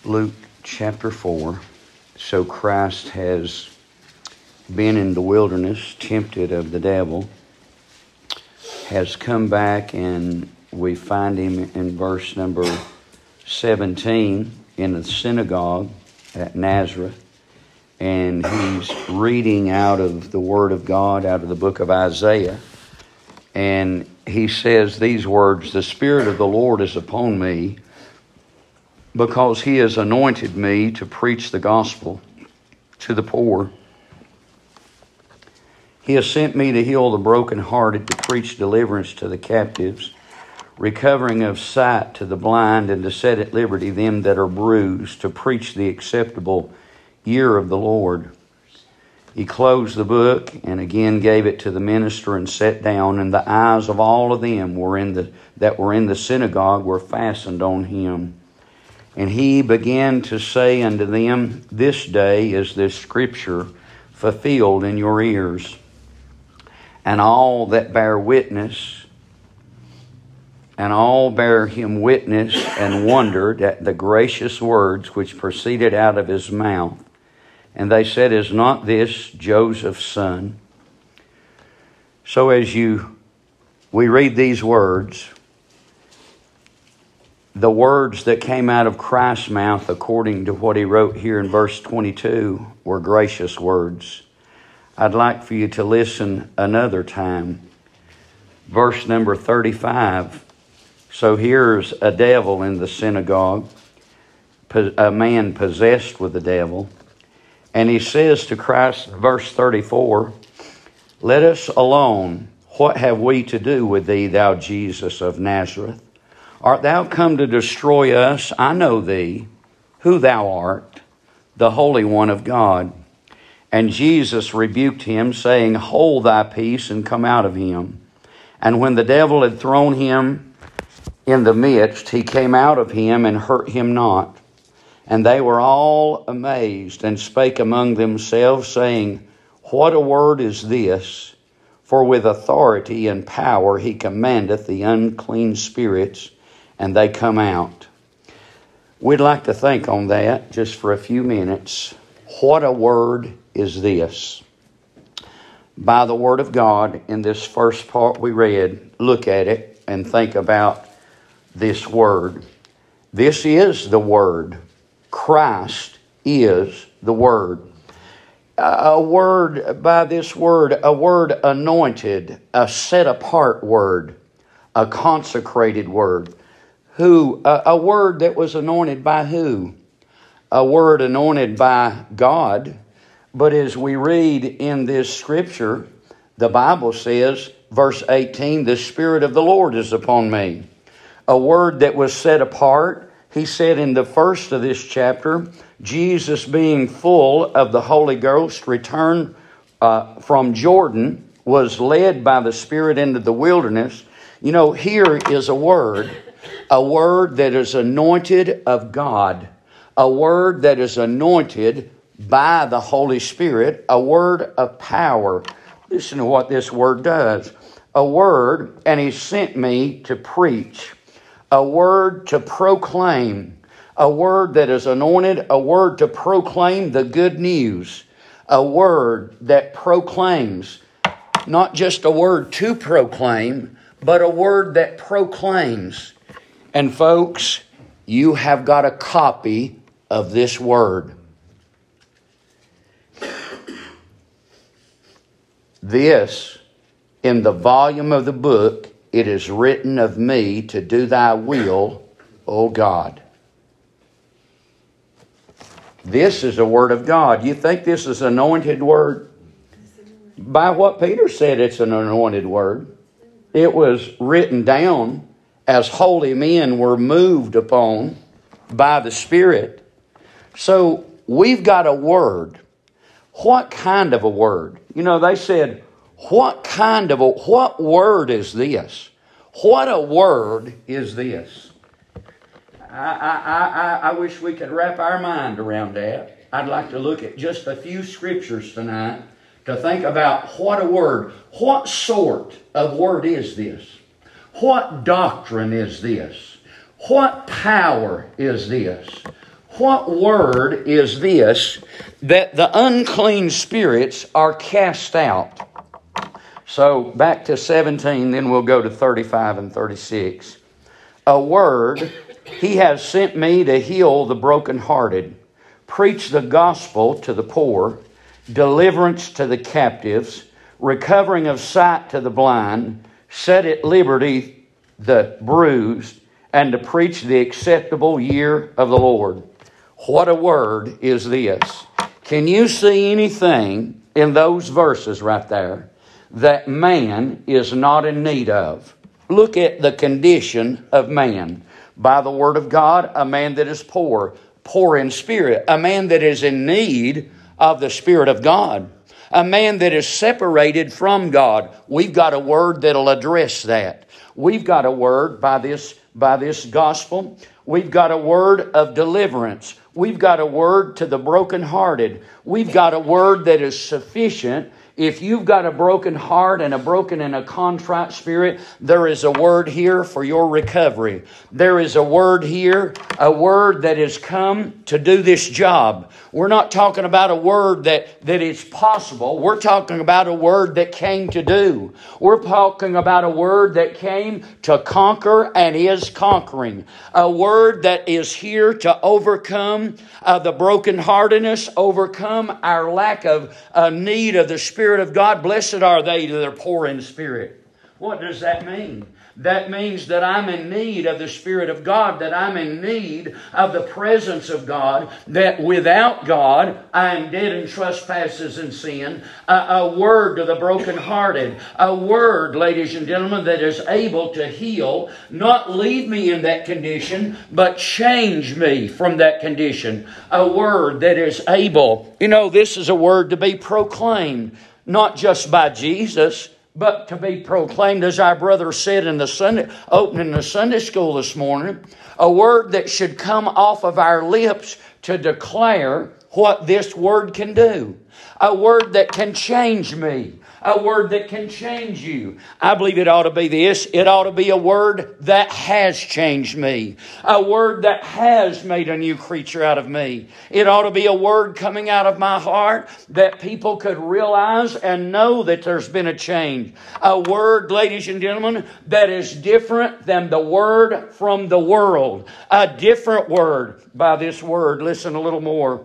Luke chapter 4. So Christ has been in the wilderness, tempted of the devil, has come back, and we find him in verse number 17 in the synagogue at Nazareth, and he's reading out of the Word of God, out of the book of Isaiah, and he says these words, "The Spirit of the Lord is upon me, because He has anointed me to preach the gospel to the poor. He has sent me to heal the brokenhearted, to preach deliverance to the captives, recovering of sight to the blind, and to set at liberty them that are bruised, to preach the acceptable year of the Lord." He closed the book and again gave it to the minister and sat down, and the eyes of all of them that were in the synagogue were fastened on him. And he began to say unto them, "This day is this scripture fulfilled in your ears." And all that bear witness, and all bare him witness, and wondered at the gracious words which proceeded out of his mouth. And they said, "Is not this Joseph's son?" So as we read these words, the words that came out of Christ's mouth, according to what he wrote here in verse 22, were gracious words. I'd like for you to listen another time. Verse number 35. So here's a devil in the synagogue, a man possessed with the devil. And he says to Christ, verse 34, "Let us alone. What have we to do with thee, thou Jesus of Nazareth? Art thou come to destroy us? I know thee, who thou art, the Holy One of God." And Jesus rebuked him, saying, "Hold thy peace, and come out of him." And when the devil had thrown him in the midst, he came out of him and hurt him not. And they were all amazed, and spake among themselves, saying, "What a word is this? For with authority and power he commandeth the unclean spirits, and they come out." We'd like to think on that just for a few minutes. What a word is this? By the Word of God, in this first part we read, look at it and think about this word. This is the Word. Christ is the Word. A word, by this word, a word anointed, a set-apart word, a consecrated word. A word that was anointed by who? A word anointed by God. But as we read in this scripture, the Bible says, verse 18, "The Spirit of the Lord is upon me." A word that was set apart. He said in the first of this chapter, Jesus, being full of the Holy Ghost, returned from Jordan, was led by the Spirit into the wilderness. You know, here is a word that is anointed of God, a word that is anointed by the Holy Spirit, a word of power. Listen to what this word does. A word, and He sent me to preach, a word to proclaim, a word that is anointed, a word to proclaim the good news, a word that proclaims, not just a word to proclaim, but a word that proclaims. And folks, you have got a copy of this word. This, in the volume of the book, it is written of me to do thy will, O God. This is a word of God. You think this is an anointed word? By what Peter said, it's an anointed word. It was written down as holy men were moved upon by the Spirit. So we've got a word. What kind of a word? You know, they said, what word is this? What a word is this? I wish we could wrap our mind around that. I'd like to look at just a few scriptures tonight to think about what a word, what sort of word is this? What doctrine is this? What power is this? what word is this that the unclean spirits are cast out? So back to 17, then we'll go to 35 and 36. A word, He has sent me to heal the brokenhearted, preach the gospel to the poor, deliverance to the captives, recovering of sight to the blind, set at liberty the bruised, and to preach the acceptable year of the Lord. What a word is this. Can you see anything in those verses right there that man is not in need of? Look at the condition of man. By the word of God, a man that is poor in spirit, a man that is in need of the Spirit of God, a man that is separated from God. We've got a word that'll address that. We've got a word by this gospel. We've got a word of deliverance. We've got a word to the brokenhearted. We've got a word that is sufficient. If you've got a broken heart and a broken and a contrite spirit, there is a word here for your recovery. There is a word here, a word that has come to do this job. We're not talking about a word that is possible. We're talking about a word that came to do. We're talking about a word that came to conquer and is conquering. A word that is here to overcome the brokenheartedness, overcome our lack of need of the Spirit of God. Blessed are they that are poor in spirit. What does that mean? That means that I'm in need of the Spirit of God, that I'm in need of the presence of God, that without God, I am dead in trespasses and sin. A word to the brokenhearted, a word, ladies and gentlemen, that is able to heal, not leave me in that condition, but change me from that condition. A word that is able, this is a word to be proclaimed, not just by Jesus, but to be proclaimed, as our brother said in the opening the Sunday school this morning, a word that should come off of our lips to declare what this word can do. A word that can change me. A word that can change you. I believe it ought to be this. It ought to be a word that has changed me. A word that has made a new creature out of me. It ought to be a word coming out of my heart that people could realize and know that there's been a change. A word, ladies and gentlemen, that is different than the word from the world. A different word. By this word, listen a little more.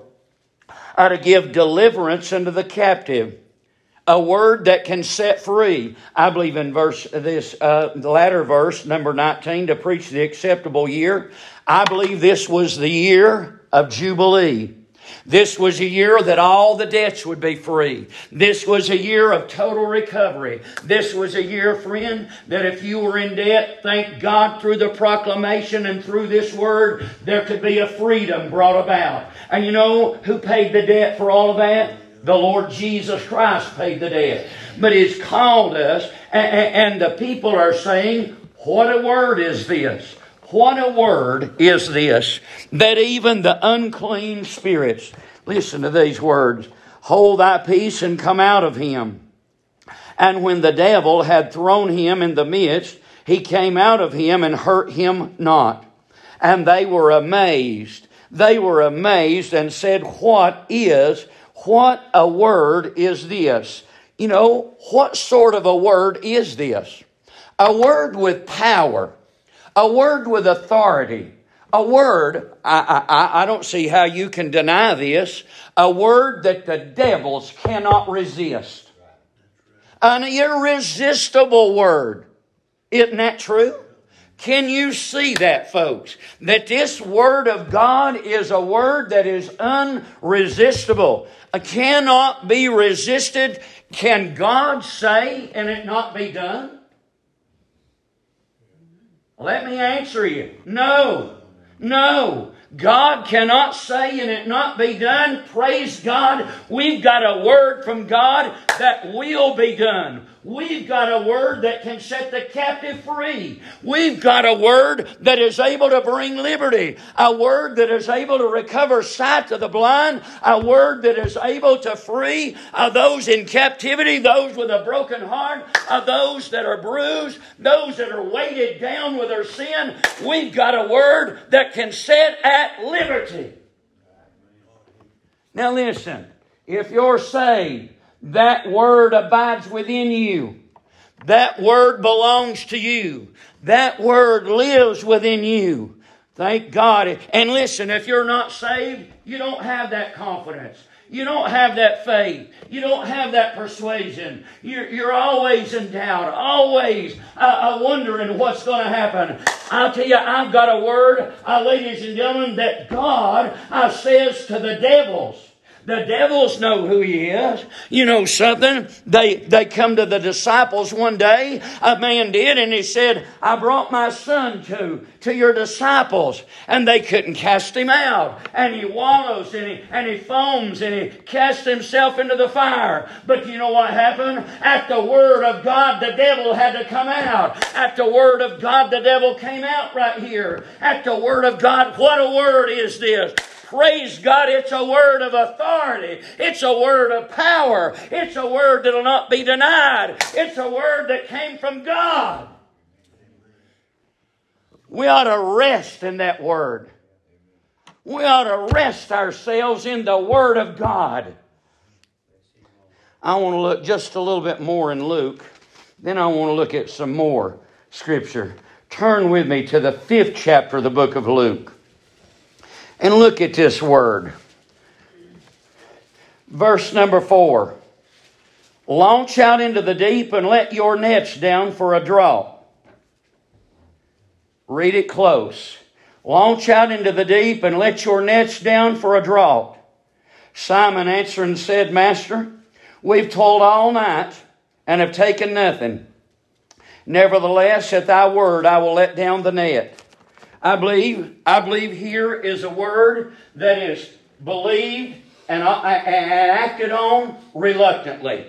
To give deliverance unto the captive. A word that can set free. I believe in the latter verse, number 19, to preach the acceptable year. I believe this was the year of Jubilee. This was a year that all the debts would be free. This was a year of total recovery. This was a year, friend, that if you were in debt, thank God through the proclamation and through this word, there could be a freedom brought about. And you know who paid the debt for all of that? The Lord Jesus Christ paid the debt. But He's called us, and the people are saying, what a word is this? What a word is this? That even the unclean spirits, listen to these words, hold thy peace and come out of him. And when the devil had thrown him in the midst, he came out of him and hurt him not. And they were amazed. They were amazed and said, what a word is this? What sort of a word is this? A word with power. A word with authority. A word, I don't see how you can deny this, a word that the devils cannot resist. An irresistible word. Isn't that true? Can you see that, folks? That this word of God is a word that is unresistible. It cannot be resisted. Can God say and it not be done? Let me answer you. No. God cannot say and it not be done. Praise God. We've got a word from God that will be done. We've got a word that can set the captive free. We've got a word that is able to bring liberty. A word that is able to recover sight to the blind. A word that is able to free those in captivity, those with a broken heart, those that are bruised, those that are weighted down with their sin. We've got a word that can set at liberty. Now listen, if you're saved, that Word abides within you. That Word belongs to you. That Word lives within you. Thank God. And listen, if you're not saved, you don't have that confidence. You don't have that faith. You don't have that persuasion. You're always in doubt, always wondering what's going to happen. I'll tell you, I've got a word, ladies and gentlemen, that God says to the devils. The devils know who He is. You know something? They come to the disciples one day. A man did, and he said, I brought my son to your disciples. And they couldn't cast him out. And he wallows, and he foams, and he casts himself into the fire. But you know what happened? At the word of God, the devil had to come out. At the word of God, the devil came out right here. At the word of God, what a word is this? Praise God, it's a word of authority. It's a word of power. It's a word that will not be denied. It's a word that came from God. We ought to rest in that word. We ought to rest ourselves in the Word of God. I want to look just a little bit more in Luke. Then I want to look at some more Scripture. Turn with me to the 5th chapter of the book of Luke. And look at this word. Verse number 4. Launch out into the deep and let your nets down for a draught. Read it close. Launch out into the deep and let your nets down for a draught. Simon answered and said, Master, we've toiled all night and have taken nothing. Nevertheless, at thy word I will let down the net. I believe here is a word that is believed and acted on reluctantly.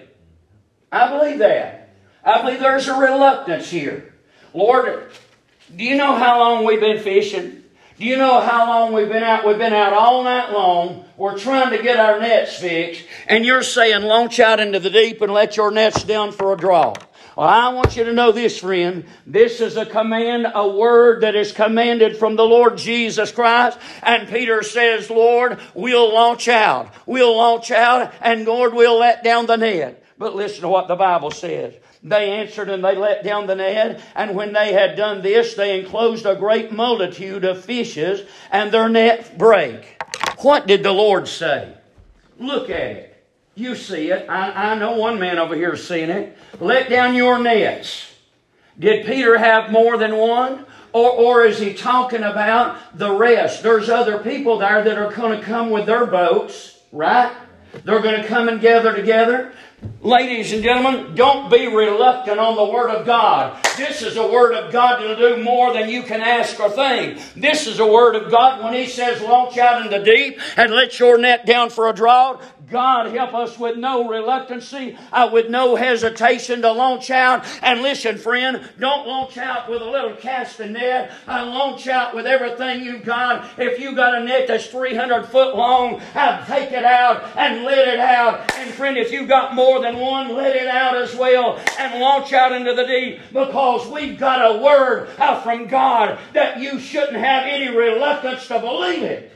I believe that. I believe there's a reluctance here. Lord, do you know how long we've been fishing? Do you know how long we've been out? We've been out all night long. We're trying to get our nets fixed. And you're saying, launch out into the deep and let your nets down for a draw. Well, I want you to know this, friend. This is a command, a word that is commanded from the Lord Jesus Christ. And Peter says, Lord, we'll launch out. We'll launch out, and Lord, we'll let down the net. But listen to what the Bible says. They answered and they let down the net. And when they had done this, they enclosed a great multitude of fishes, and their net brake. What did the Lord say? Look at it. You see it. I know one man over here is seeing it. Let down your nets. Did Peter have more than one? Or is he talking about the rest? There's other people there that are going to come with their boats, right? They're going to come and gather together. Ladies and gentlemen, don't be reluctant on the Word of God. This is a Word of God that'll do more than you can ask or think. This is a Word of God when He says, launch out in the deep and let your net down for a draught. God help us with no reluctancy, with no hesitation to launch out. And listen, friend, don't launch out with a little casting net. Launch out with everything you've got. If you got a net that's 300 foot long, take it out and let it out. And friend, if you got more than one, let it out as well and launch out into the deep, because we've got a word from God that you shouldn't have any reluctance to believe it.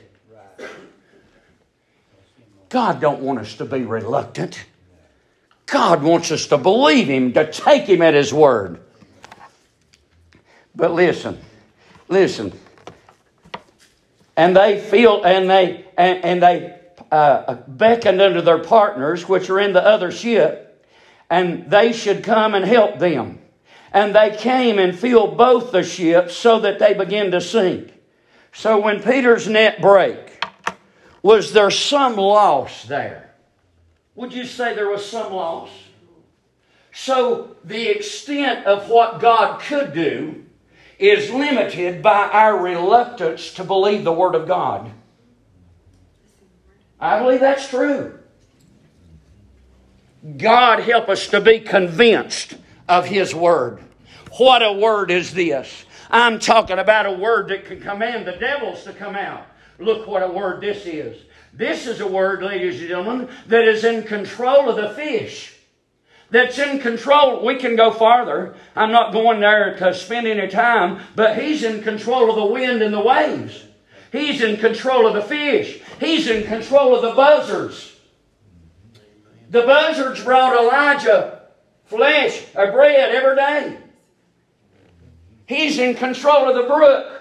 God don't want us to be reluctant. God wants us to believe Him, to take Him at His word. But listen. And they beckoned unto their partners, which are in the other ship, and they should come and help them. And they came and filled both the ships, so that they began to sink. So when Peter's net brake, was there some loss there? Would you say there was some loss? So the extent of what God could do is limited by our reluctance to believe the Word of God. I believe that's true. God help us to be convinced of His Word. What a word is this? I'm talking about a word that can command the devils to come out. Look what a word this is. This is a word, ladies and gentlemen, that is in control of the fish. That's in control. We can go farther. I'm not going there to spend any time, but He's in control of the wind and the waves. He's in control of the fish. He's in control of the buzzards. The buzzards brought Elijah flesh or bread every day. He's in control of the brook.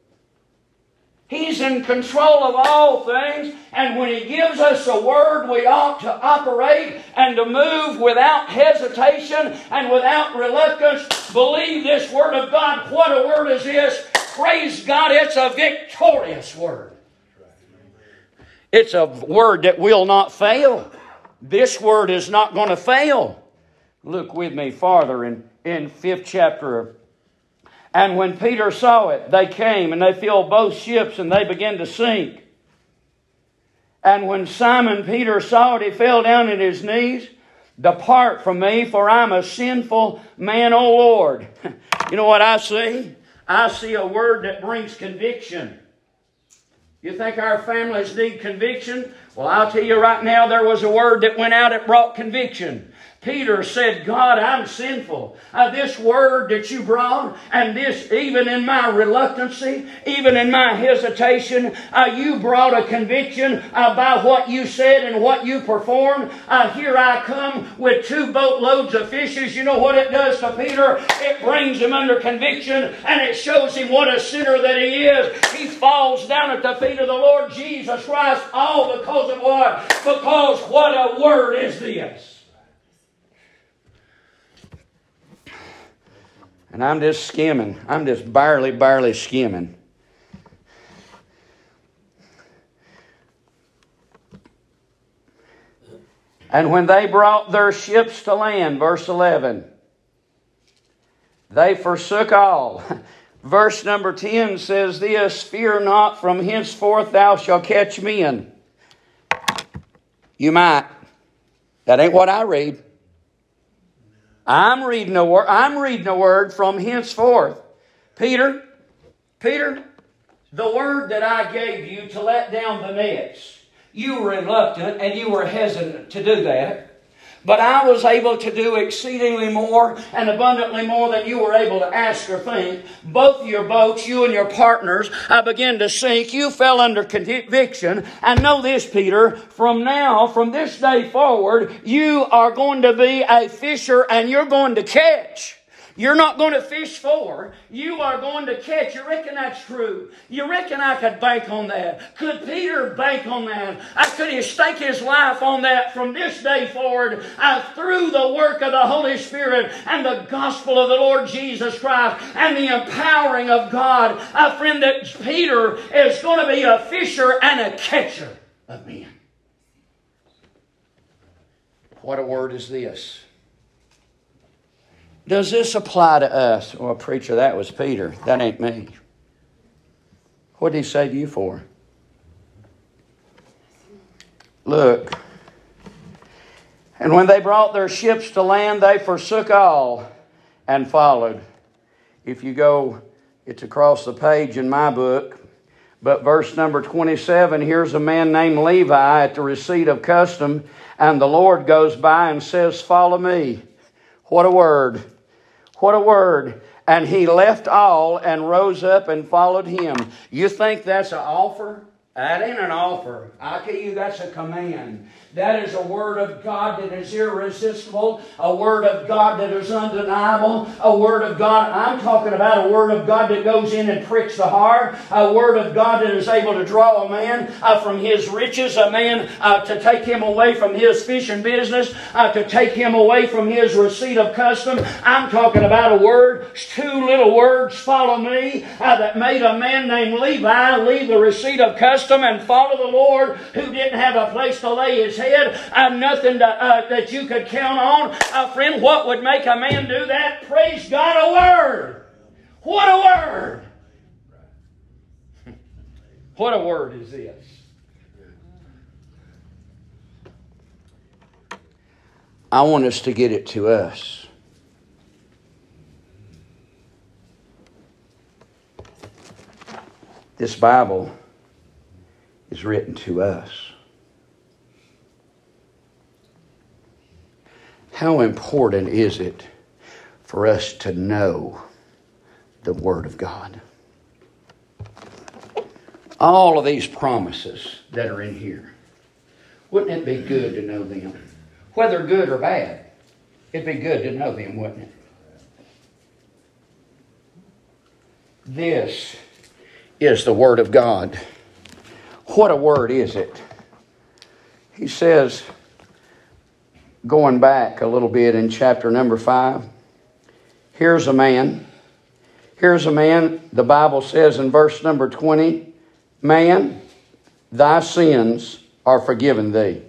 He's in control of all things. And when He gives us a word, we ought to operate and to move without hesitation and without reluctance. Believe this Word of God. What a word is this? Praise God, it's a victorious word. It's a word that will not fail. This word is not going to fail. Look with me farther in 5th chapter. And when Peter saw it, they came and they filled both ships and they began to sink. And when Simon Peter saw it, he fell down at his knees. Depart from me, for I'm a sinful man, O Lord. You know what I see? I see a word that brings conviction. You think our families need conviction? Well, I'll tell you right now, there was a word that went out that brought conviction. Peter said, God, I'm sinful. This word that you brought, and this, even in my reluctancy, even in my hesitation, you brought a conviction by what you said and what you performed. Here I come with 2 boatloads of fishes. You know what it does to Peter? It brings him under conviction, and it shows him what a sinner that he is. He falls down at the feet of the Lord Jesus Christ, all because of what? Because what a word is this? And I'm just skimming. I'm just barely skimming. And when they brought their ships to land, verse 11, they forsook all. Verse number 10 says this, fear not, from henceforth thou shalt catch men. You might. That ain't what I read. I'm reading a word from henceforth. Peter, the word that I gave you to let down the nets, you were reluctant and you were hesitant to do that. But I was able to do exceedingly more and abundantly more than you were able to ask or think. Both your boats, you and your partners, began to sink. You fell under conviction. And know this, Peter, from this day forward, you are going to be a fisher and you're going to catch. You're not going to fish for. You are going to catch. You reckon that's true? You reckon I could bank on that? Could Peter bank on that? Could he stake his life on that from this day forward through the work of the Holy Spirit and the gospel of the Lord Jesus Christ and the empowering of God? Friend, that Peter is going to be a fisher and a catcher of men. What a word is this? Does this apply to us? Well, preacher, that was Peter. That ain't me. What did he save you for? Look. And when they brought their ships to land, they forsook all and followed. If you go, it's across the page in my book. But verse number 27, here's a man named Levi at the receipt of custom, and the Lord goes by and says, follow me. What a word. What a word. And he left all and rose up and followed him. You think that's an offer? That ain't an offer. I tell you, that's a command. That is a word of God that is irresistible. A word of God that is undeniable. A word of God, I'm talking about a word of God that goes in and pricks the heart. A word of God that is able to draw a man from his riches. A man to take him away from his fishing business. To take him away from his receipt of custom. I'm talking about a word, 2 little words, follow me, that made a man named Levi leave the receipt of custom and follow the Lord, who didn't have a place to lay his head, nothing that you could count on. Friend, what would make a man do that? Praise God, a word. What a word. What a word is this? I want us to get it to us. This Bible is written to us. How important is it for us to know the Word of God? All of these promises that are in here. Wouldn't it be good to know them? Whether good or bad, it'd be good to know them, wouldn't it? This is the Word of God. What a word is it? He says, going back a little bit in chapter number 5, here's a man. Here's a man, the Bible says in verse number 20, man, thy sins are forgiven thee.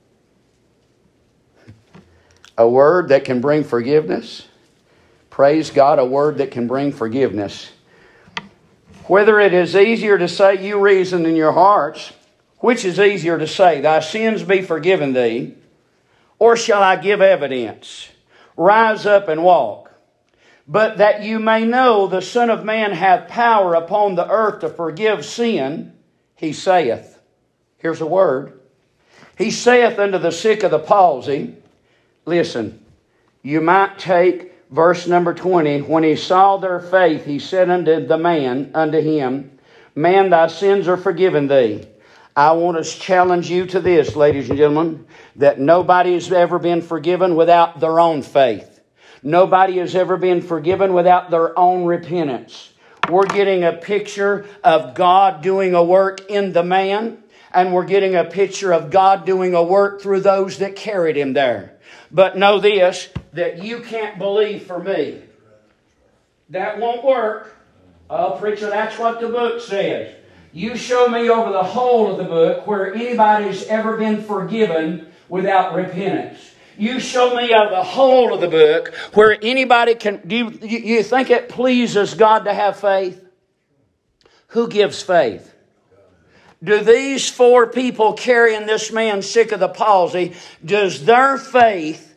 A word that can bring forgiveness. Praise God, a word that can bring forgiveness. Whether it is easier to say, you reason in your hearts, which is easier to say, thy sins be forgiven thee, or shall I give evidence? Rise up and walk. But that you may know the Son of Man hath power upon the earth to forgive sin, he saith. Here's a word. He saith unto the sick of the palsy. Listen, you might take verse number 20. When he saw their faith, he said unto him, man, thy sins are forgiven thee. I want to challenge you to this, ladies and gentlemen, that nobody has ever been forgiven without their own faith. Nobody has ever been forgiven without their own repentance. We're getting a picture of God doing a work in the man, and we're getting a picture of God doing a work through those that carried him there. But know this, that you can't believe for me. That won't work. Oh, preacher, that's what the book says. You show me over the whole of the book where anybody's ever been forgiven without repentance. You show me out of the whole of the book where anybody can... Do you think it pleases God to have faith? Who gives faith? Do these 4 people carrying this man sick of the palsy, does their faith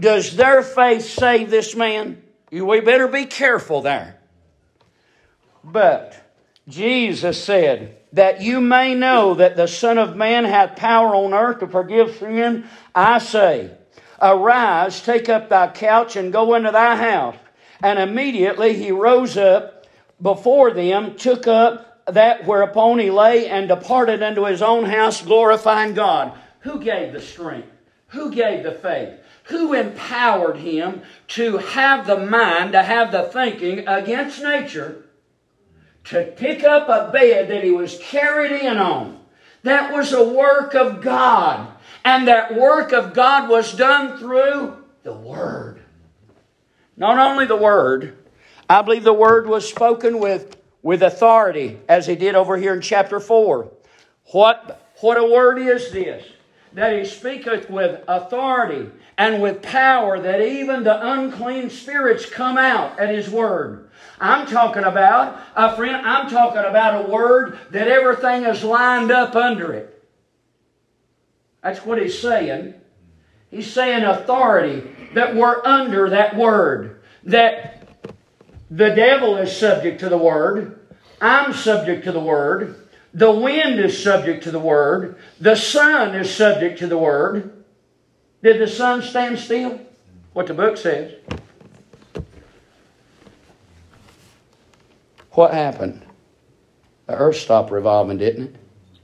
save this man? We better be careful there. But Jesus said, that you may know that the Son of Man hath power on earth to forgive sin, I say, arise, take up thy couch, and go into thy house. And immediately he rose up before them, took up that whereupon he lay, and departed unto his own house, glorifying God. Who gave the strength? Who gave the faith? Who empowered him to have the mind, to have the thinking against nature, to pick up a bed that he was carried in on? That was a work of God. And that work of God was done through the Word. Not only the Word, I believe the Word was spoken with authority, as he did over here in chapter 4. What a word is this? That he speaketh with authority and with power, that even the unclean spirits come out at his word. I'm talking about, a word that everything is lined up under it. That's what he's saying. He's saying authority, that we're under that word. That the devil is subject to the word. I'm subject to the word. The wind is subject to the word. The sun is subject to the word. Did the sun stand still? What the book says. What happened? The earth stopped revolving, didn't it?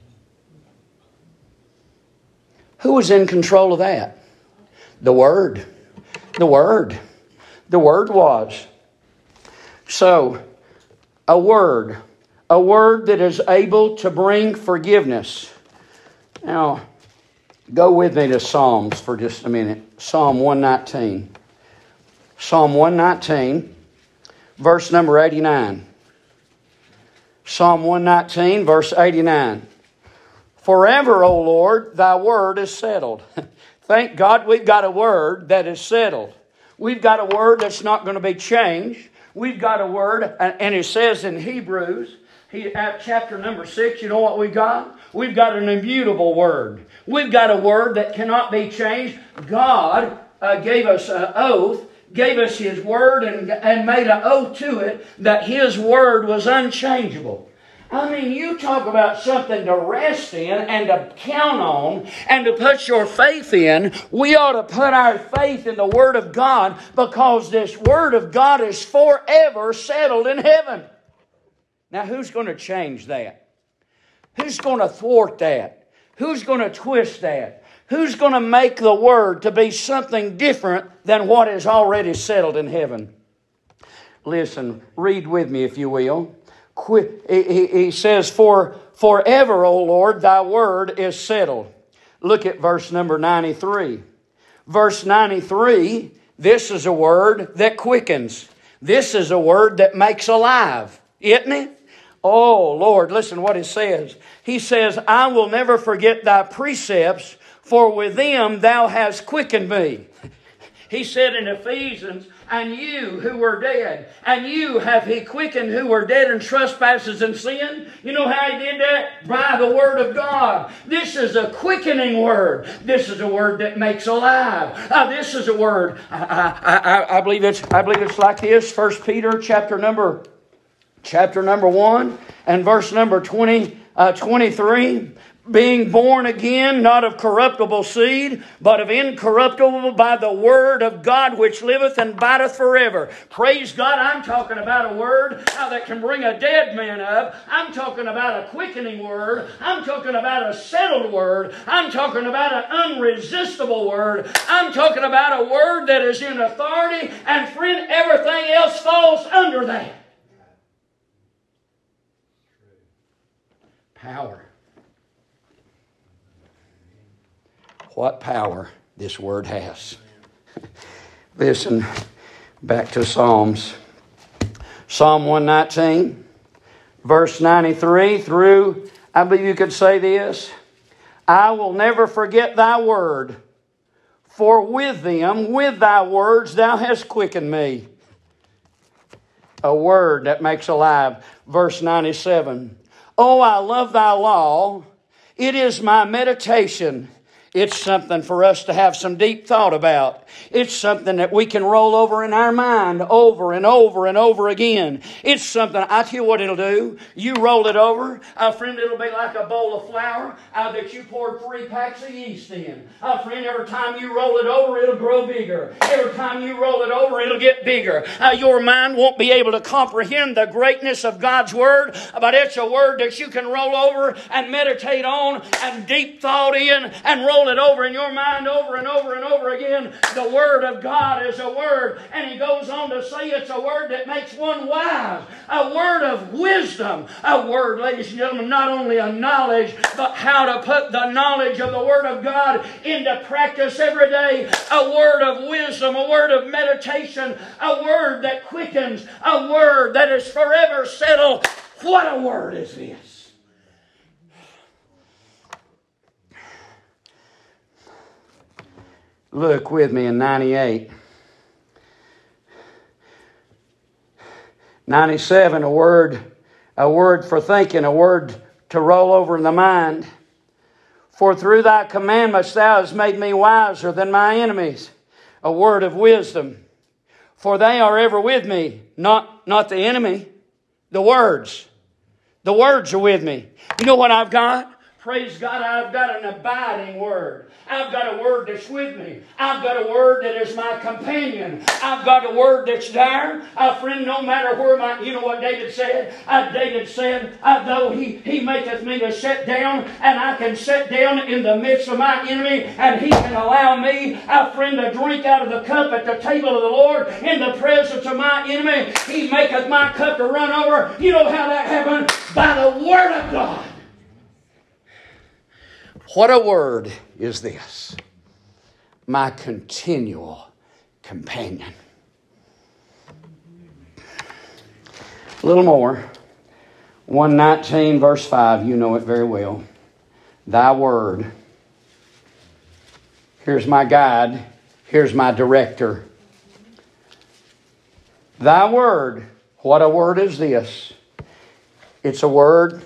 Who was in control of that? The Word. The Word. The Word was. So, a word that is able to bring forgiveness. Now, go with me to Psalms for just a minute. Psalm 119. Psalm 119, verse number 89. Psalm 119, verse 89. Forever, O Lord, thy word is settled. Thank God we've got a word that is settled. We've got a word that's not going to be changed. We've got a word, and it says in Hebrews, at chapter number 6, you know what we got? We've got an immutable word. We've got a word that cannot be changed. God gave us an oath, gave us His word, and made an oath to it that His word was unchangeable. I mean, you talk about something to rest in and to count on and to put your faith in. We ought to put our faith in the Word of God, because this Word of God is forever settled in heaven. Now, who's going to change that? Who's going to thwart that? Who's going to twist that? Who's going to make the Word to be something different than what is already settled in heaven? Listen, read with me if you will. He says, forever, O Lord, thy word is settled. Look at verse number 93. Verse 93, this is a word that quickens. This is a word that makes alive, isn't it? Oh, Lord, listen to what it says. He says, I will never forget thy precepts, for with them thou hast quickened me. He said in Ephesians, and you who were dead, and you have He quickened who were dead in trespasses and sin. You know how He did that? By the Word of God. This is a quickening word. This is a word that makes alive. This is a word. I believe it's like this. 1 Peter chapter number 1 and verse number 23. Being born again, not of corruptible seed, but of incorruptible by the word of God which liveth and abideth forever. Praise God, I'm talking about a word that can bring a dead man up. I'm talking about a quickening word. I'm talking about a settled word. I'm talking about an unresistible word. I'm talking about a word that is in authority, and friend, everything else falls under that. Power. What power this word has. Listen, back to Psalms. Psalm 119, verse 93 through, I believe you could say this, I will never forget thy word, for with them, with thy words, thou hast quickened me. A word that makes alive. Verse 97, oh, I love thy law. It is my meditation. It's something for us to have some deep thought about. It's something that we can roll over in our mind over and over and over again. It's something, I tell you what it'll do. You roll it over, friend, it'll be like a bowl of flour that you poured 3 packs of yeast in. Friend, every time you roll it over, it'll grow bigger. Every time you roll it over, it'll get bigger. Your mind won't be able to comprehend the greatness of God's Word, but it's a Word that you can roll over and meditate on and deep thought in and roll it over in your mind over and over and over again. The Word of God is a word, and he goes on to say it's a word that makes one wise, a word of wisdom, a word, ladies and gentlemen, not only a knowledge, but how to put the knowledge of the Word of God into practice every day, a word of wisdom, a word of meditation, a word that quickens, a word that is forever settled. What a word is this? Look with me in 98. 97, a word for thinking, a word to roll over in the mind. For through thy commandments thou hast made me wiser than my enemies. A word of wisdom. For they are ever with me, not the enemy, the words. The words are with me. You know what I've got? Praise God, I've got an abiding word. I've got a word that's with me. I've got a word that is my companion. I've got a word that's there. Friend, no matter where you know what David said? David said, though he maketh me to sit down, and I can sit down in the midst of my enemy, and he can allow me, friend, to drink out of the cup at the table of the Lord in the presence of my enemy. He maketh my cup to run over. You know how that happened? By the Word of God. What a word is this? My continual companion. A little more. 119 verse 5, you know it very well. Thy word. Here's my guide. Here's my director. Thy word. What a word is this? It's a word.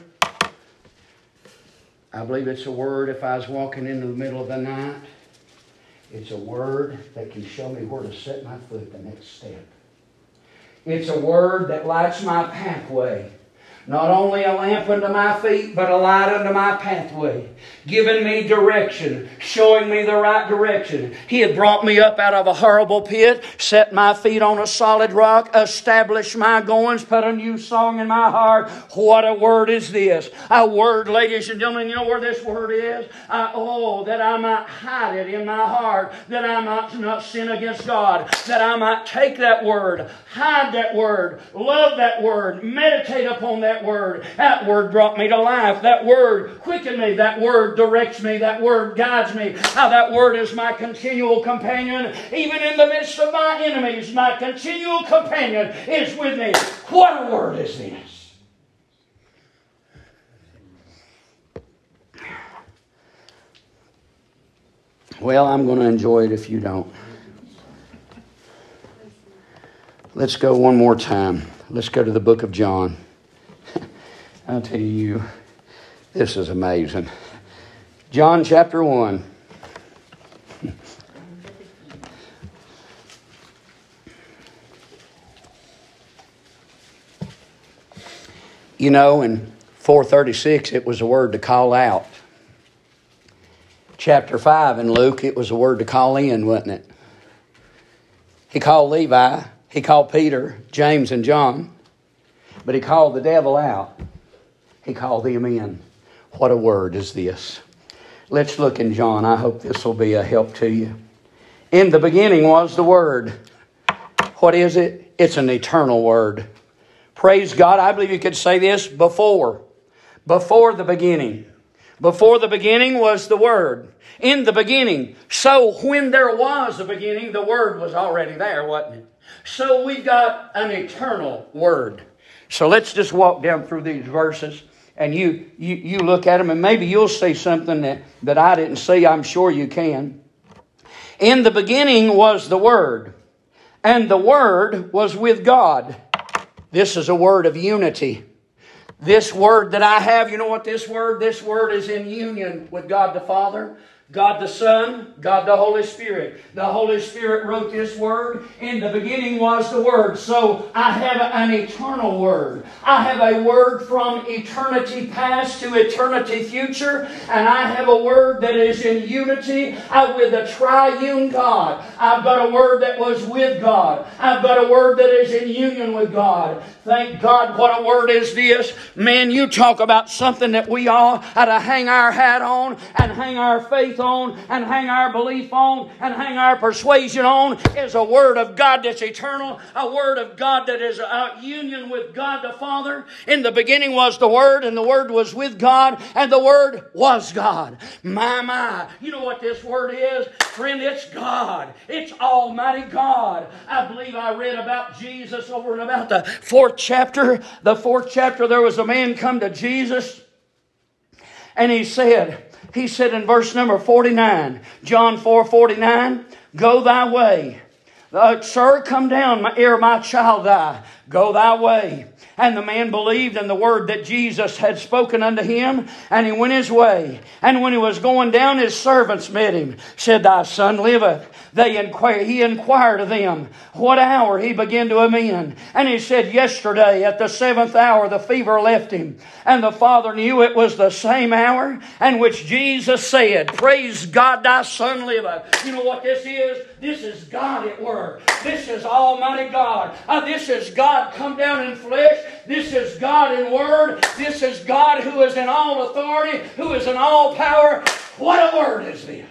I believe it's a word if I was walking into the middle of the night. It's a word that can show me where to set my foot the next step. It's a word that lights my pathway. Not only a lamp unto my feet, but a light unto my pathway. Giving me direction, showing me the right direction. He had brought me up out of a horrible pit, set my feet on a solid rock, established my goings, put a new song in my heart. What a word is this? A word, ladies and gentlemen, you know where this word is? That I might hide it in my heart, that I might not sin against God, that I might take that word, hide that word, love that word, meditate upon that word. That word brought me to life. That word quickened me. That word directs me. That word guides me. That word is my continual companion. Even in the midst of my enemies, my continual companion is with me. What a word is this? Well, I'm going to enjoy it if you don't. Let's go one more time. Let's go to the book of John. I'll tell you, this is amazing. John chapter 1. You know, in 4:36, it was a word to call out. Chapter 5 in Luke, it was a word to call in, wasn't it? He called Levi, he called Peter, James, and John, but he called the devil out. He called them in. What a word is this? Let's look in John. I hope this will be a help to you. In the beginning was the Word. What is it? It's an eternal word. Praise God. I believe you could say this before. Before the beginning. Before the beginning was the Word. In the beginning. So when there was a beginning, the Word was already there, wasn't it? So we've got an eternal Word. So let's just walk down through these verses. And you look at them and maybe you'll see something that I didn't see. I'm sure you can. In the beginning was the Word. And the Word was with God. This is a word of unity. This word that I have, you know what this word? This word is in union with God the Father, God the Son, God the Holy Spirit. The Holy Spirit wrote this word. In the beginning was the Word. So I have an eternal word. I have a word from eternity past to eternity future. And I have a word that is in unity with the triune God. I've got a word that was with God. I've got a word that is in union with God. Thank God, what a word is this. Man, you talk about something that we all ought to hang our hat on and hang our faith on and hang our belief on and hang our persuasion on is a word of God that's eternal, a word of God that is a union with God the Father. In the beginning was the Word, and the Word was with God, and the Word was God. My. You know what this word is? Friend, it's God. It's Almighty God. I believe I read about Jesus over and about the fourth chapter. The fourth chapter, there was a man come to Jesus, and he said in verse number 49, John 4:49, go thy way. Sir, come down ere my child die. Go thy way. And the man believed in the word that Jesus had spoken unto him, and he went his way. And when he was going down, his servants met him, said, thy son liveth. He inquired of them what hour he began to amend. And he said, yesterday at the 7th hour the fever left him. And the father knew it was the same hour in which Jesus said, praise God, thy son liveth. You know what this is? This is God at work. This is Almighty God. This is God come down in flesh. This is God in word. This is God who is in all authority, who is in all power. What a word is this?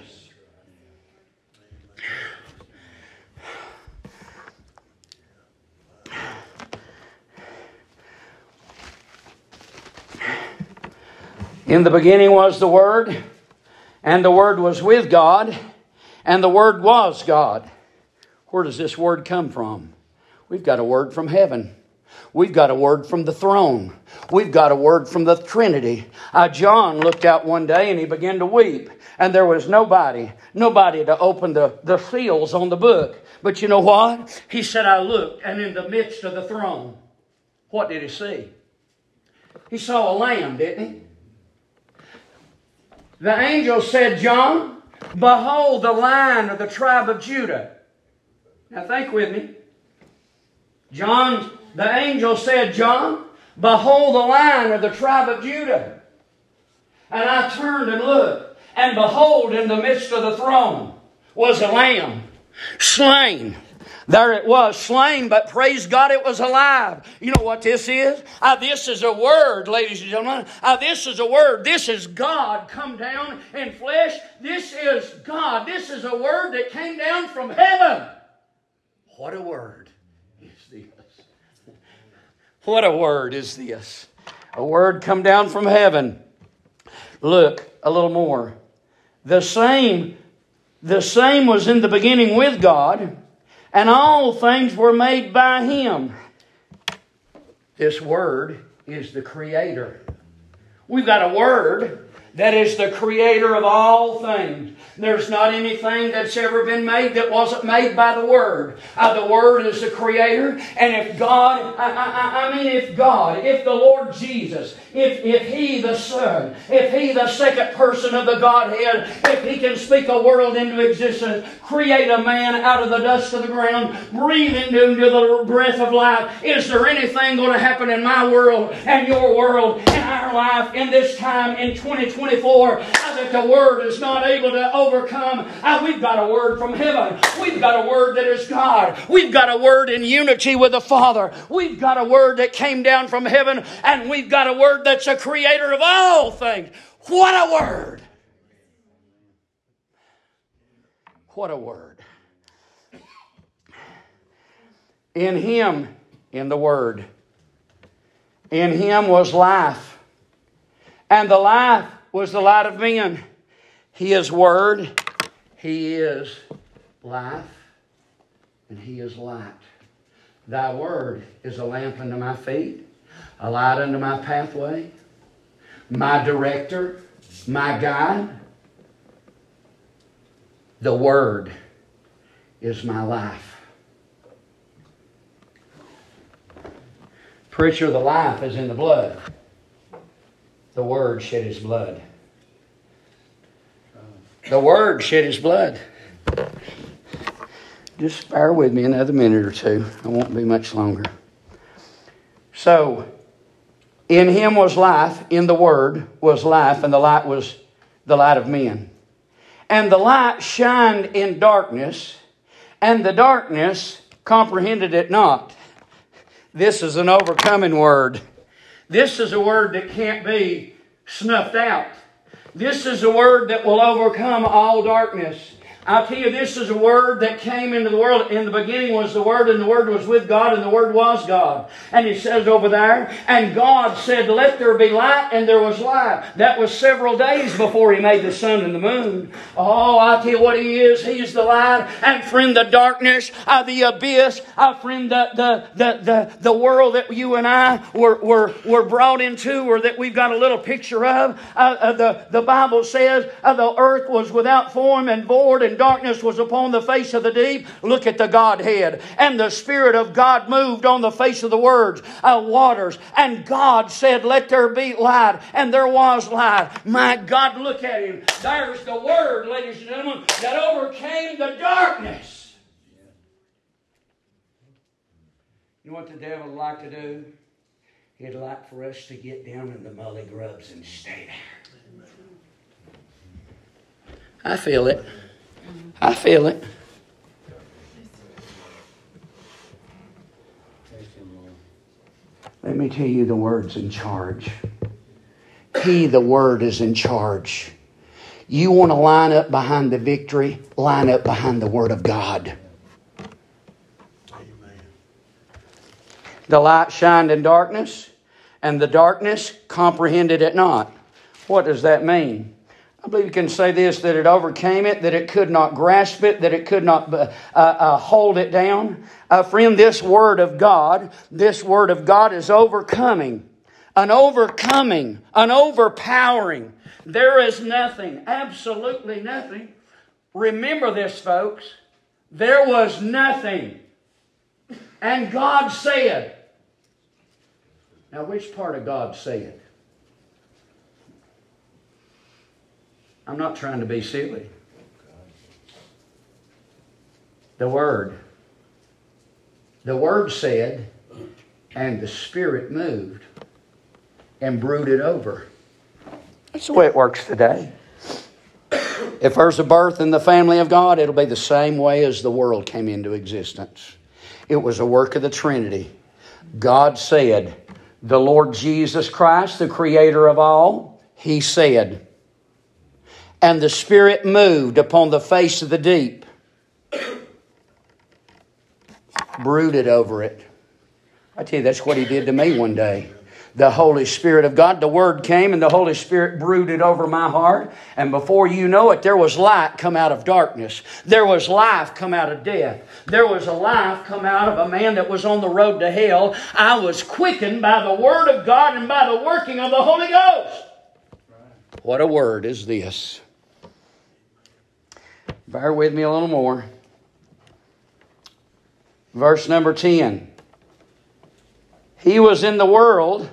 In the beginning was the Word, and the Word was with God, and the Word was God. Where does this word come from? We've got a word from heaven. We've got a word from the throne. We've got a word from the Trinity. John looked out one day and he began to weep. And there was nobody to open the seals on the book. But you know what? He said, I looked, and in the midst of the throne, what did he see? He saw a lamb, didn't he? The angel said, John, behold the Lion of the tribe of Judah. Now think with me. The angel said, John, Behold the Lion of the tribe of Judah. And I turned and looked, and behold, in the midst of the throne was a lamb, slain. There it was, slain, but praise God it was alive. You know what this is? This is a word, ladies and gentlemen. This is a word. This is God come down in flesh. This is God. This is a word that came down from heaven. What a word is this. What a word is this. A word come down from heaven. Look, a little more. The same was in the beginning with God, and all things were made by Him. This Word is the Creator. We've got a Word that is the Creator of all things. There's not anything that's ever been made that wasn't made by the Word. The Word is the Creator. And if God, if the Lord Jesus, if He the Son, if He the second person of the Godhead, if He can speak a world into existence, create a man out of the dust of the ground, breathe into the breath of life, is there anything going to happen in my world and your world, in our life, in this time, in 2024, that the Word is not able to overcome? We've got a word from heaven. We've got a word that is God. We've got a word in unity with the Father. We've got a word that came down from heaven, and we've got a word that's a creator of all things. What a word! What a word. In Him, in the Word, in Him was life, and the life was the light of men. He is Word, He is life, and He is light. Thy Word is a lamp unto my feet, a light unto my pathway, my director, my guide. The Word is my life. Preacher, the life is in the blood. The Word shed His blood. The Word shed His blood. Just bear with me another minute or two. I won't be much longer. So, in Him was life, in the Word was life, and the light was the light of men. And the light shined in darkness, and the darkness comprehended it not. This is an overcoming word. This is a word that can't be snuffed out. This is a word that will overcome all darkness. I'll tell you, this is a word that came into the world. In the beginning was the Word, and the Word was with God, and the Word was God. And it says over there, and God said, let there be light, and there was light. That was several days before He made the sun and the moon. Oh, I'll tell you what He is. He's the light. And friend, the darkness, the abyss, friend, the world that you and I were brought into, or that we've got a little picture of. The Bible says the earth was without form and void, and darkness was upon the face of the deep. Look at the Godhead. And the Spirit of God moved on the face of the waters. And God said, let there be light. And there was light. My God, look at Him. There's the Word, ladies and gentlemen, that overcame the darkness. You know what the devil would like to do? He'd like for us to get down in the mully grubs and stay there. I feel it. I feel it. Let me tell you, the Word's in charge. He, the Word, is in charge. You want to line up behind the victory? Line up behind the Word of God. Amen. The light shined in darkness, and the darkness comprehended it not. What does that mean? I believe you can say this, that it overcame it, that it could not grasp it, that it could not hold it down. Friend, this Word of God is overcoming, an overpowering. There is nothing, absolutely nothing. Remember this, folks. There was nothing. And God said. Now, which part of God said? I'm not trying to be silly. The Word. The Word said, and the Spirit moved. and brooded over. That's the way it works today. If there's a birth in the family of God, it'll be the same way as the world came into existence. It was a work of the Trinity. God said, the Lord Jesus Christ, the Creator of all, He said, and the Spirit moved upon the face of the deep, brooded over it. I tell you, that's what He did to me one day. The Holy Spirit of God, the Word came and the Holy Spirit brooded over my heart. And before you know it, there was light come out of darkness. There was life come out of death. There was a life come out of a man that was on the road to hell. I was quickened by the Word of God and by the working of the Holy Ghost. What a word is this. Bear with me a little more. Verse number 10. He was in the world,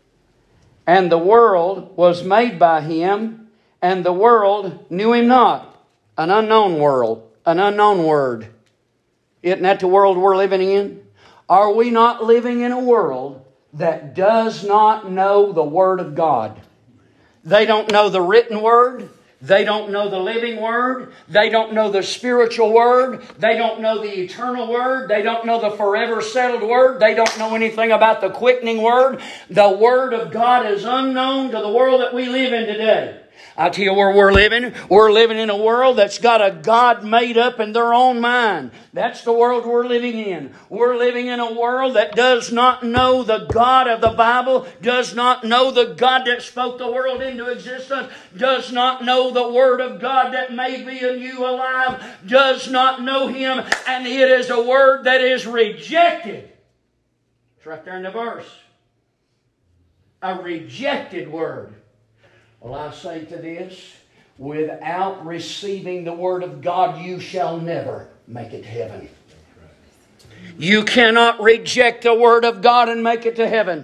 and the world was made by Him, and the world knew Him not. An unknown world, an unknown word. Isn't that the world we're living in? Are we not living in a world that does not know the Word of God? They don't know the written Word. They don't know the living Word. They don't know the spiritual Word. They don't know the eternal Word. They don't know the forever settled Word. They don't know anything about the quickening Word. The Word of God is unknown to the world that we live in today. I tell you where we're living. We're living in a world that's got a God made up in their own mind. That's the world we're living in. We're living in a world that does not know the God of the Bible, does not know the God that spoke the world into existence, does not know the Word of God that made me and you alive, does not know Him, and it is a word that is rejected. It's right there in the verse. A rejected word. Well, I say to this, without receiving the Word of God, you shall never make it to heaven. You cannot reject the Word of God and make it to heaven.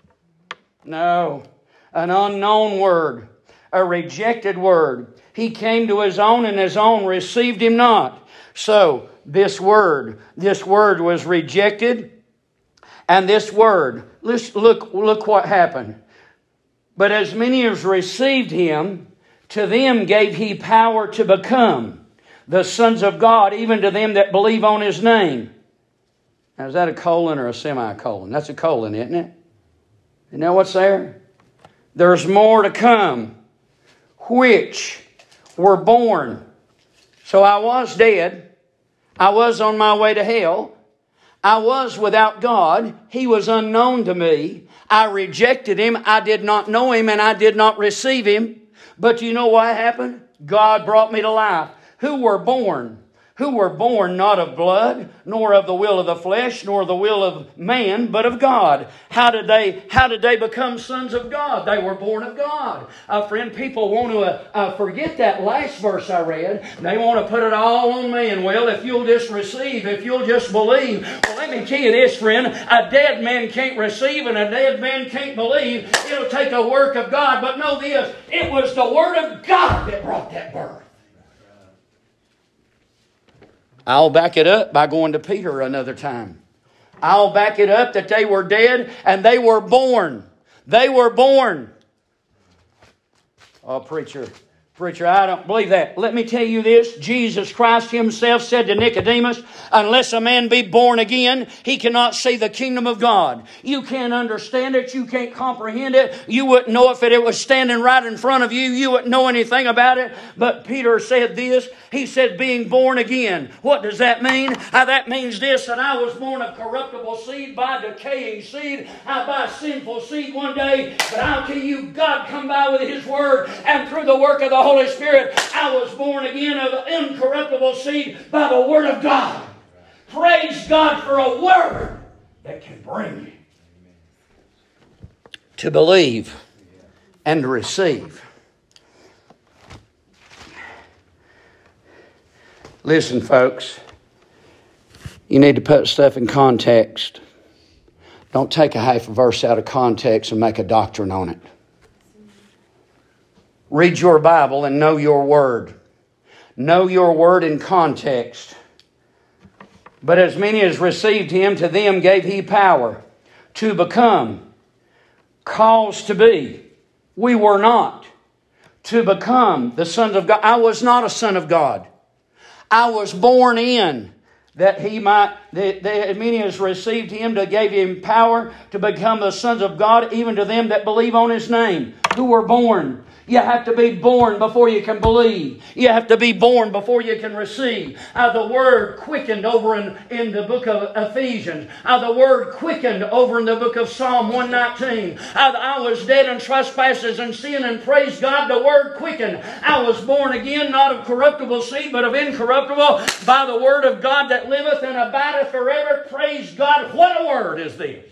No, an unknown word, a rejected word. He came to His own, and His own received Him not. So, this word was rejected, and this word, look what happened. But as many as received Him, to them gave He power to become the sons of God, even to them that believe on His name. Now, is that a colon or a semicolon? That's a colon, isn't it? You know what's there? There's more to come, which were born. So I was dead. I was on my way to hell. I was without God. He was unknown to me. I rejected Him. I did not know Him, and I did not receive Him. But you know what happened? God brought me to life. Who were born? Who were born not of blood, nor of the will of the flesh, nor the will of man, but of God. How did they become sons of God? They were born of God. Friend, people want to forget that last verse I read. They want to put it all on man. Well, if you'll just receive, if you'll just believe. Well, let me tell you this, friend. A dead man can't receive and a dead man can't believe. It'll take a work of God. But know this, it was the Word of God that brought that birth. I'll back it up by going to Peter another time. I'll back it up that they were dead and they were born. They were born. Oh, preacher, I don't believe that. Let me tell you this. Jesus Christ Himself said to Nicodemus, unless a man be born again, he cannot see the kingdom of God. You can't understand it. You can't comprehend it. You wouldn't know if it was standing right in front of you. You wouldn't know anything about it. But Peter said this. He said, being born again. What does that mean? That means this, that I was born of corruptible seed by decaying seed, by sinful seed one day. But I'll tell you, God come by with His Word, and through the work of the Holy Spirit, I was born again of incorruptible seed by the Word of God. Praise God for a Word that can bring you to believe and to receive. Listen, folks, you need to put stuff in context. Don't take a half a verse out of context and make a doctrine on it. Read your Bible and know your Word. Know your Word in context. But as many as received Him, to them gave He power to become caused to be. We were not to become the sons of God. I was not a son of God. I was born in that he might, that many has received him, to give him power to become the sons of God, even to them that believe on his name, who were born. You have to be born before you can believe. You have to be born before you can receive. The word quickened over in the book of Ephesians. The word quickened over in the book of Psalm 119. I was dead in trespasses and sin, and praise God, the word quickened. I was born again, not of corruptible seed, but of incorruptible, by the word of God that liveth and abideth forever. Praise God. What a word is this!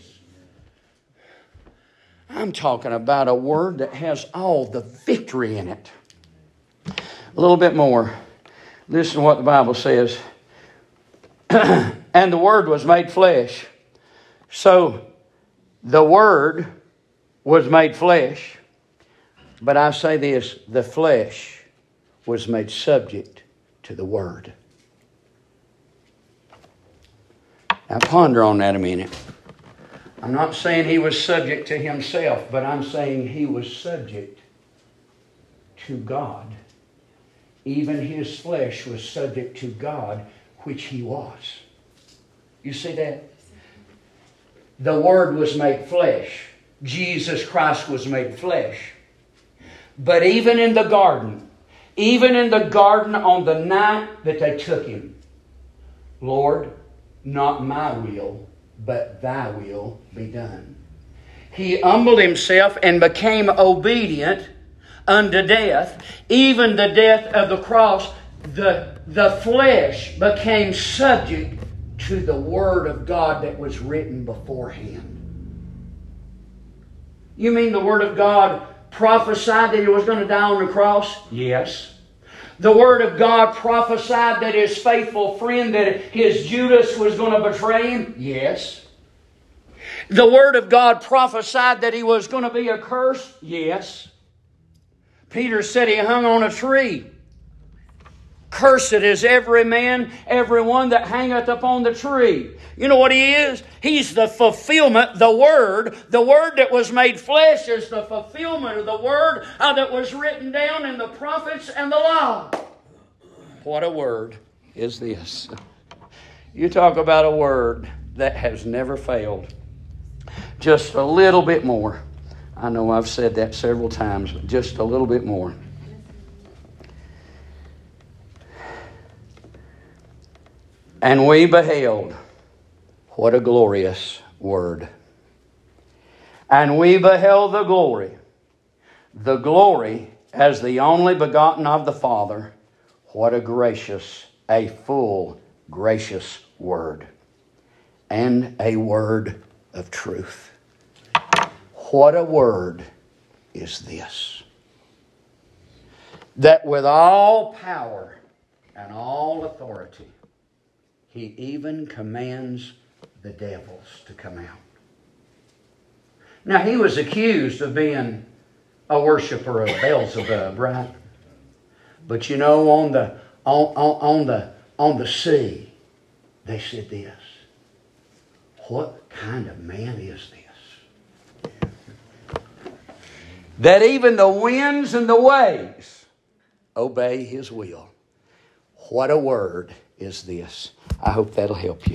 I'm talking about a word that has all the victory in it. A little bit more. Listen to what the Bible says. And the Word was made flesh. So, the Word was made flesh. But I say this, the flesh was made subject to the Word. Now ponder on that a minute. I'm not saying he was subject to himself, but I'm saying he was subject to God. Even his flesh was subject to God, which he was. You see that? The Word was made flesh. Jesus Christ was made flesh. But even in the garden on the night that they took him, Lord, not my will, but thy will be done. He humbled himself and became obedient unto death, even the death of the cross. The flesh became subject to the Word of God that was written beforehand. You mean the Word of God prophesied that he was going to die on the cross? Yes. The Word of God prophesied that his faithful friend, that his Judas was going to betray him? Yes. The Word of God prophesied that he was going to be accursed? Yes. Peter said he hung on a tree. Cursed is every man, every one that hangeth upon the tree. You know what he is? He's the fulfillment, the Word that was made flesh is the fulfillment of the Word that was written down in the prophets and the law. What a word is this. You talk about a word that has never failed. Just a little bit more. I know I've said that several times, but just a little bit more. And we beheld, what a glorious word. And we beheld the glory as the only begotten of the Father. What a gracious, a full, gracious word. And a word of truth. What a word is this. That with all power and all authority, he even commands the devils to come out. Now, he was accused of being a worshiper of Beelzebub, right? But you know, on the sea, they said this. What kind of man is this? That even the winds and the waves obey his will. What a word is this. I hope that'll help you.